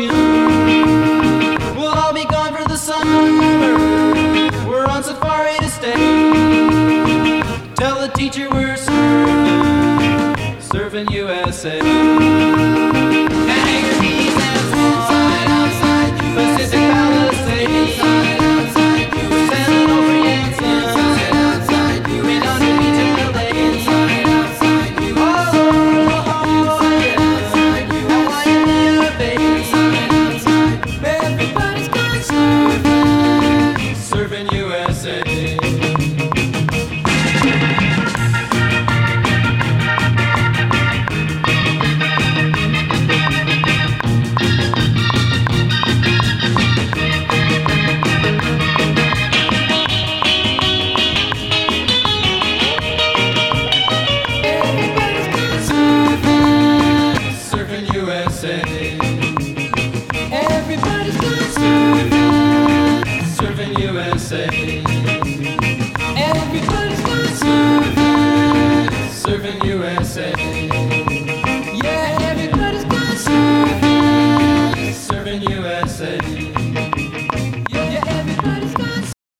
We'll all be gone for the summer. We're on safari to stay. Tell the teacher we're surfing USA. Hang your knees and inside, outside, Pacific Palisades. Inside, outside, San Onofre, inside, outside, and on the beach in LA. Inside, outside, Hawaii and the Bay. Inside, outside, everybody's gone surfing, surfing USA. Everybody's gone surfing, surfing USA.